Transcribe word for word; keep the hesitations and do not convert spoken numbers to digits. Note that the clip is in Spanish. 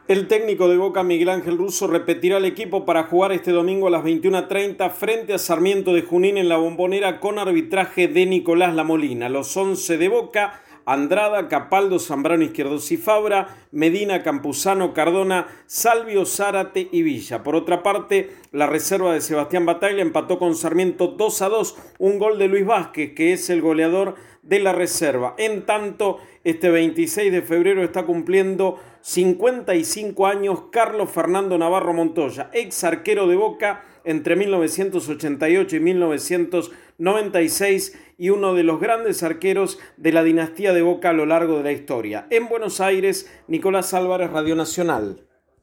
El técnico de Boca, Miguel Ángel Russo, repetirá el equipo para jugar este domingo a las veintiuna treinta frente a Sarmiento de Junín en la Bombonera con arbitraje de Nicolás Lamolina. Los once de Boca: Andrada, Capaldo, Zambrano, Izquierdos y Fabra, Medina, Campuzano, Cardona, Salvio, Zárate y Villa. Por otra parte, la reserva de Sebastián Bataglia empató con Sarmiento dos a dos, un gol de Luis Vázquez, que es el goleador de la reserva. En tanto, este veintiséis de febrero está cumpliendo cincuenta y cinco años Carlos Fernando Navarro Montoya, ex arquero de Boca entre mil novecientos ochenta y ocho y mil novecientos noventa y seis y uno de los grandes arqueros de la dinastía de Boca a lo largo de la historia. En Buenos Aires, Nicolás Álvarez, Radio Nacional.